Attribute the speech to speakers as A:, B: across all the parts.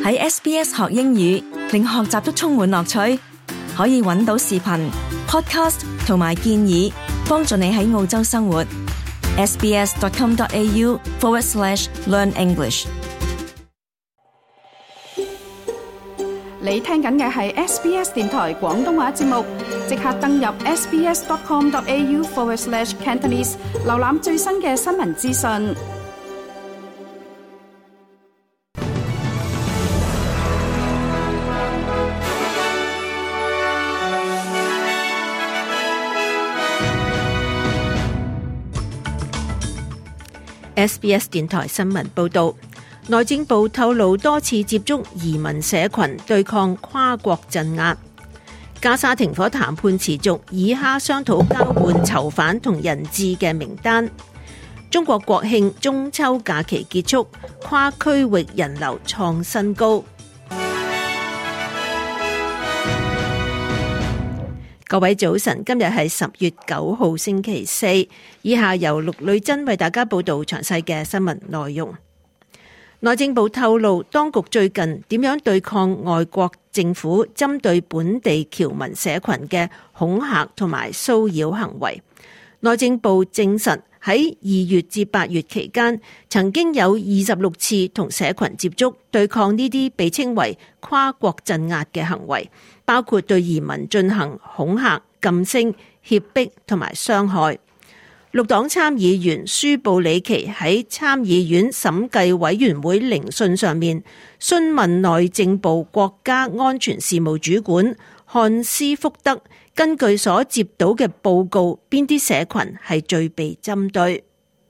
A: 喺 SBS 學英語，令學習都充滿樂趣。可以揾到視頻、podcast 同埋建議，幫助你喺澳洲生活。sbs.com.au/learn English。
B: 你聽緊嘅係 SBS 電台廣東話節目，即刻登入 sbs.com.au/Cantonese， 瀏覽最新嘅新聞資訊。
C: SBS 電台新聞報導，內政部透露多次接觸移民社群對抗跨國鎮壓。加沙停火談判持續，以哈商討交換囚犯同人質嘅名單。中國國慶中秋假期結束，跨區域人流創新高。各位早晨，今日係10月9號星期四，以下由陸女珍為大家報道詳細嘅新聞內容。內政部透露，當局最近點樣對抗外國政府針對本地僑民社群嘅恐嚇同埋騷擾行為。內政部證實喺2月至8月期間，曾經有26次同社群接觸，對抗呢啲被稱為跨國鎮壓嘅行為，包括對移民進行恐嚇、禁聲、脅迫同埋傷害。綠黨參議員舒布里奇喺參議院審計委員會聆訊上面詢問內政部國家安全事務主管漢斯福德，根據所接到嘅報告，邊啲社群係最被針對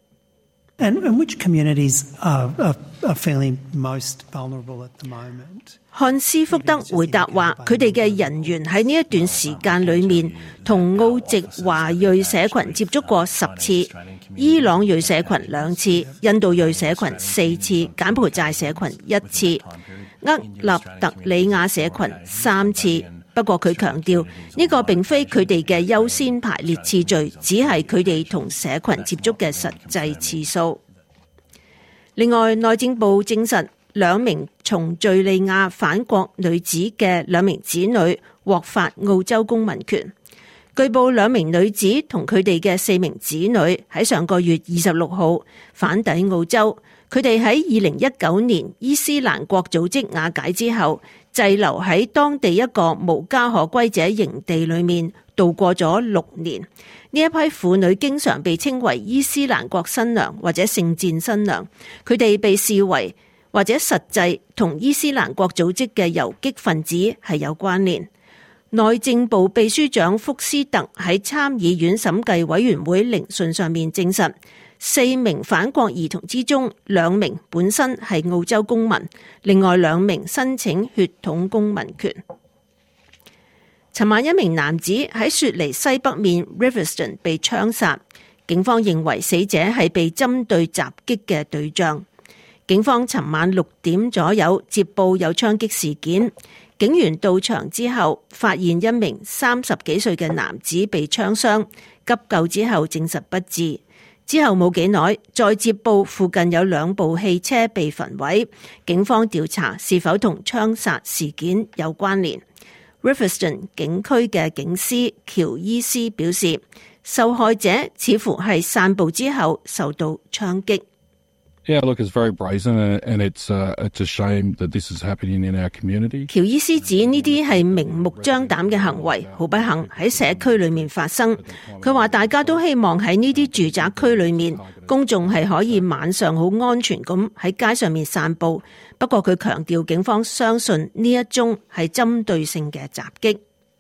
D: ？And which communities are feeling most vulnerable at the moment?
C: 漢斯福德回答話，佢哋嘅人員喺呢一段時間裏面同澳籍華裔社群接觸過10次，伊朗裔社群2次，印度裔社群4次，柬埔寨社群1次，厄立特里亞社群3次。不過佢強調，呢個並非佢哋嘅優先排列次序，只係佢哋同社群接觸嘅實際次數。另外，內政部證實2名從敘利亞返國女子嘅2名子女獲發澳洲公民權。據報2名女子同佢哋嘅4名子女喺上個月26號返抵澳洲。佢哋喺2019年伊斯蘭國組織瓦解之後，滯留喺當地一個無家可歸者營地裏面度過咗6年。呢一批婦女經常被稱為伊斯蘭國新娘或者聖戰新娘，佢哋被視為或者實際同伊斯蘭國組織嘅游擊分子係有關聯。內政部秘書長福斯特喺參議院審計委員會聆訊上面證實，4名返國兒童之中，2名本身係澳洲公民，另外2名申請血統公民權。尋晚一名男子喺雪梨西北面 Riverstone 被槍殺，警方認為死者係被針對襲擊嘅對象。警方尋晚6點左右接報有槍擊事件，警員到場之後發現一名30幾歲嘅男子被槍傷，急救之後證實不治。之後冇幾耐，再接報附近有2部汽車被焚毀，警方調查是否同槍殺事件有關聯。Riverstone 警區嘅警司喬伊斯表示，受害者似乎係散步之後受到槍擊。
E: Yeah, look, it's very brazen, and it's a shame that this is happening in our community.
C: 喬伊斯指呢啲係明目張膽嘅行為，好不幸喺社區裏面發生。佢話大家都希望喺呢啲住宅區裏面，公眾係可以晚上好安全咁喺街上面散步。不過佢強調，警方相信呢一宗係針對性嘅襲擊。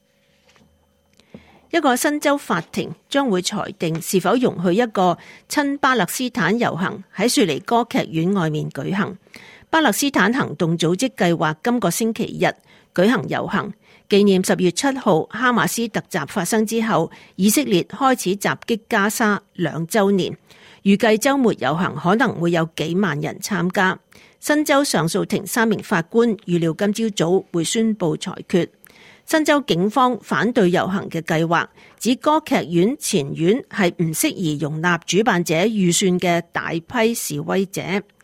C: 一個新州法庭將會裁定是否容許一個親巴勒斯坦遊行喺雪梨歌劇院外面舉行。巴勒斯坦行動組織計劃今個星期日舉行遊行，紀念10月7號哈馬斯突襲發生之後，以色列開始襲擊加沙2週年。預計週末遊行可能會有幾萬人參加。新州上訴庭3名法官預料今朝早會宣布裁決。新州警方反對遊行嘅計劃，指歌劇院前院係唔適宜容納主辦者預算嘅大批示威者。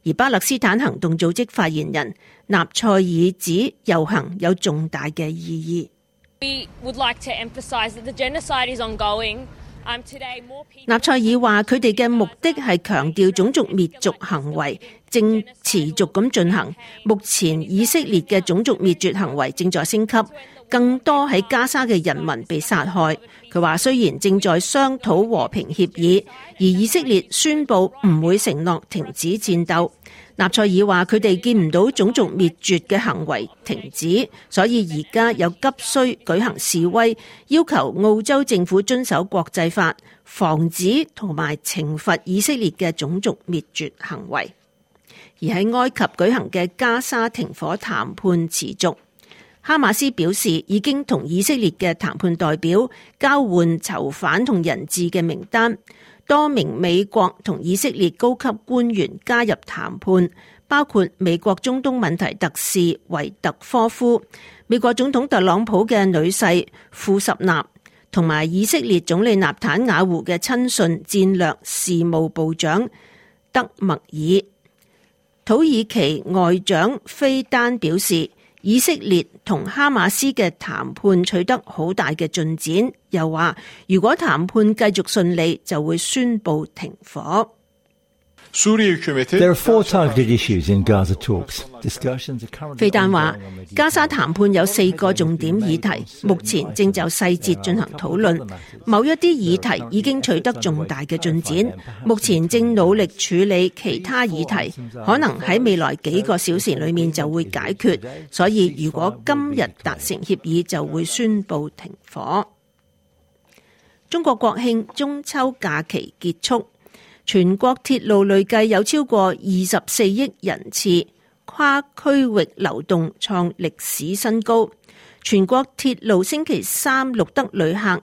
C: 而巴勒斯坦行動組織發言人納賽爾指遊行有重大嘅意義。
F: We would like to emphasize that the genocide is ongoing.
C: 納賽爾話佢哋嘅目的係強調種族滅族行為正持續咁進行，目前以色列嘅種族滅絕行為正在升級，更多喺加沙嘅人民被殺害。佢話雖然正在商討和平協議，而以色列宣布唔會承諾停止戰鬥。納賽爾話佢哋見唔到種族滅絕嘅行為停止，所以而家有急需舉行示威，要求澳洲政府遵守國際法，防止同埋懲罰以色列嘅種族滅絕行為。而喺埃及舉行嘅加沙停火談判持續，哈馬斯表示已經同以色列嘅談判代表交換囚犯同人質嘅名單。多名美國同以色列高級官員加入談判，包括美國中東問題特使維特科夫、美國總統特朗普嘅女婿庫什納，同埋以色列總理納坦雅胡嘅親信戰略事務部長德默爾。土耳其外長菲丹表示，以色列同哈馬斯嘅談判取得好大嘅進展，又話如果談判繼續順利，就會宣布停火。
G: There are 4 targeted issues in Gaza talks.
C: 菲丹話，加沙談判有4個重點議題，目前正就細節進行討論。某一啲議題已經取得重大嘅進展，目前正努力處理其他議題，可能喺未來幾個小時裏面就會解決。所以如果今日達成協議，就會宣布停火。中國國慶中秋假期結束。全國鐵路累計有超過24億人次，跨區域流動創歷史新高。全國鐵路星期三錄得旅客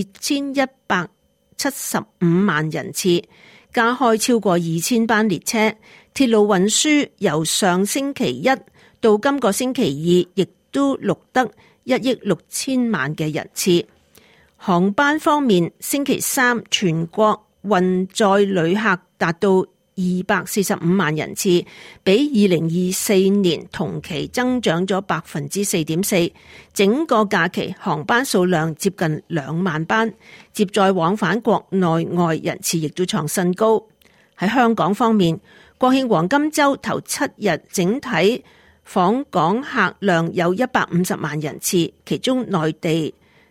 C: 2175萬人次，加開超過2000班列車。鐵路運輸由上星期一到今個星期二，亦都錄得1億6千萬嘅人次。航班方面，星期三全國運載旅客達到245萬人次，比2024年同期增長咗 4.4%。整個假期航班數量接近2萬班，接載往返國內外人次亦都創新高。喺香港方面，國慶黃金週頭7日整體訪港客量有150萬人次，其中內地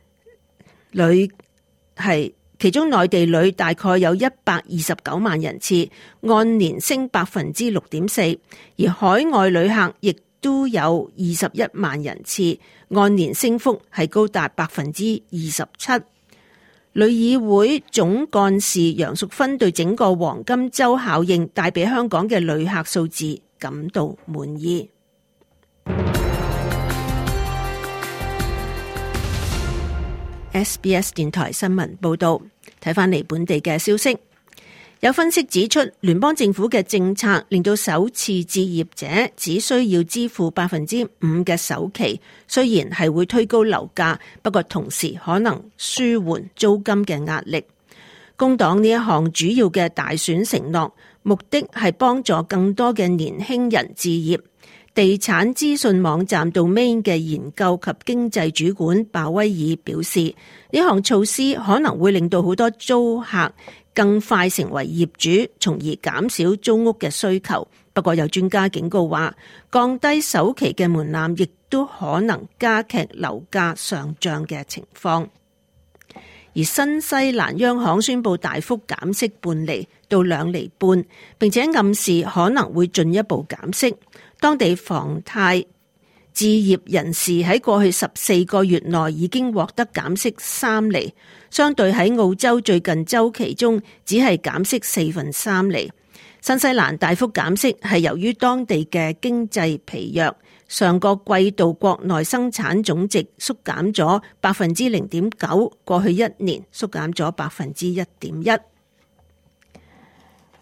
C: 旅大概有129萬人次，按年升 6.4%， 而海外旅客亦都有21萬人次，按年升幅係高達 27%。旅議會總幹事楊淑芬對整個黃金週效應帶俾香港嘅旅客數字感到滿意。SBS 電台新聞報道，睇返嚟本地嘅消息，有分析指出，聯邦政府嘅政策令到首次置業者只需要支付 5% 嘅首期，雖然係會推高樓價，不過同時可能舒緩租金嘅壓力。工黨呢一項主要嘅大選承諾，目的係幫助更多嘅年輕人置業。地產資訊網站 Domain 嘅研究及經濟主管鮑威爾表示，呢項措施可能會令到好多租客更快成為業主，從而減少租屋嘅需求。不過有專家警告話，降低首期嘅門檻亦都可能加劇樓價上漲嘅情況。而新西蘭央行宣布大幅減息半厘到2厘半，並且暗示可能會進一步減息。當地房貸置業人士喺過去14個月內已經獲得減息3厘，相對喺澳洲最近週期中只係減息3/4厘。新西蘭大幅減息係由於當地嘅經濟疲弱，上個季度國內生產總值縮減咗 0.9%， 過去1年縮減咗 1.1%。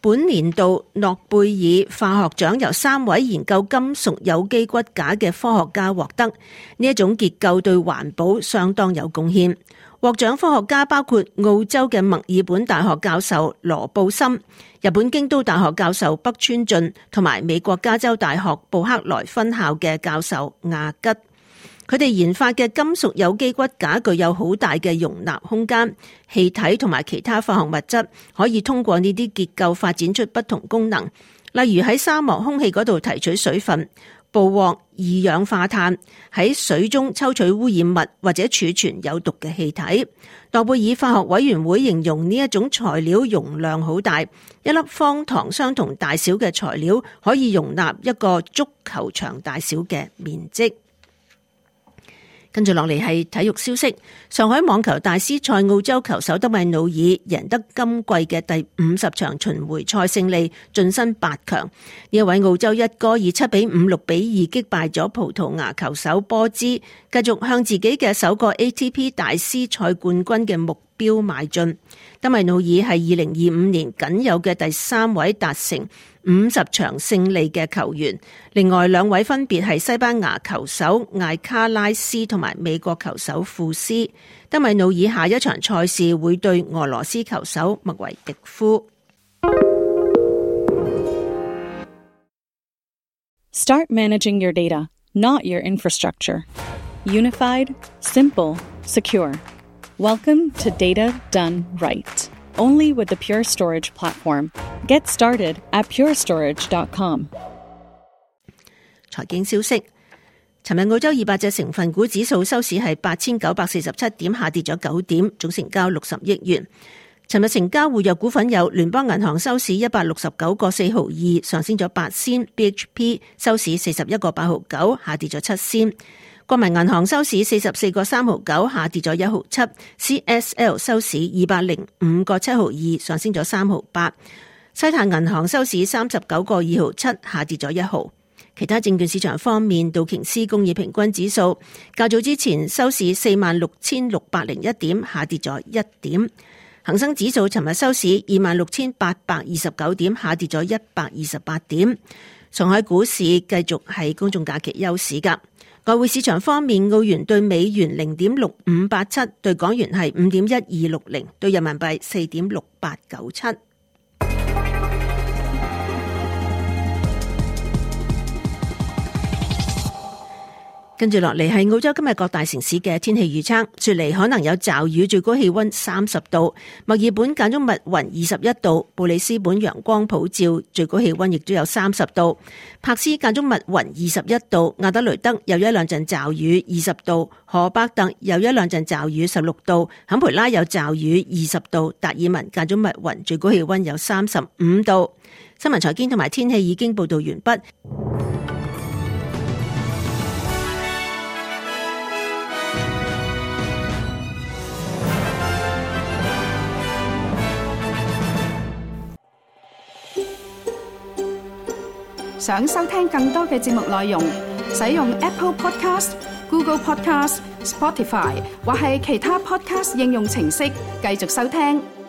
C: 本年度諾貝爾化學獎由3位研究金屬有機骨架嘅科學家獲得，呢一種結構對環保相當有貢獻。獲獎科學家包括澳洲嘅墨爾本大學教授羅布森、日本京都大學教授北川俊同埋美國加州大學布克萊分校嘅教授亞吉。佢哋研發嘅金屬有機骨架具有好大嘅容納空間，氣體同埋其他化學物質可以通過呢啲結構發展出不同功能，例如喺沙漠空氣嗰度提取水分、捕獲二氧化碳，喺水中抽取污染物或者儲存有毒嘅氣體。諾貝爾化學委員會形容呢一種材料容量好大，一粒方糖相同大小嘅材料可以容納一個足球場大小嘅面積。跟住落嚟係體育消息，上海網球大師賽澳洲球手德米努爾贏得今季嘅第50場巡迴賽勝利，晉身8強。呢一位澳洲一哥以7比5、6比2擊敗咗葡萄牙球手波茲，繼續向自己嘅首個 ATP 大師賽冠軍嘅目標邁進。德米努爾係2025年僅有嘅第3位達成50場勝利嘅球員，另外2位分別係西班牙球手艾卡拉斯同埋美國球手庫斯。德米努爾下一場賽事會對俄羅斯球手麥維迪夫。
H: Start managing your data, not your infrastructure. Unified, simple, secure. Welcome to Data Done Right. Only with the Pure Storage platform. Get started at purestorage.com.
C: 財經消息，尋日澳洲200隻成分股指數收市係8947點，下跌咗9點，總成交60億元。尋日成交活躍股份有聯邦銀行收市169個4毫2，上升咗8仙 ；BHP 收市41個8毫9，下跌咗7仙。國民銀行收市44個3毫9，下跌咗1毫7。CSL 收市205個7毫2，上升咗3毫8。西太銀行收市39個2毫7，下跌咗1毫。其他證券市場方面，道瓊斯工業平均指數較早之前收市46,601點，下跌咗1點。恒生指數尋日收市26,829點，下跌咗128點。上海股市繼續係公眾假期休市㗎。外匯市場方面，澳元對美元0.6587，對港元係5.1260，對人民幣4.6897。跟住落嚟係澳洲今日各大城市嘅天氣預測，雪梨可能有驟雨，最高氣溫30度；墨爾本間中密雲21度；布里斯本陽光普照，最高氣溫亦都有30度；柏斯間中密雲21度；亞德雷德有一兩陣驟雨20度；荷伯特有一兩陣驟雨16度；坎培拉有驟雨20度；達爾文間中密雲，最高氣溫有35度。新聞財經同埋天氣已經報道完畢。
B: 想收聽更多嘅節目內容，使用 Apple Podcast、Google Podcast、Spotify 或係其他 Podcast 應用程式繼續收聽。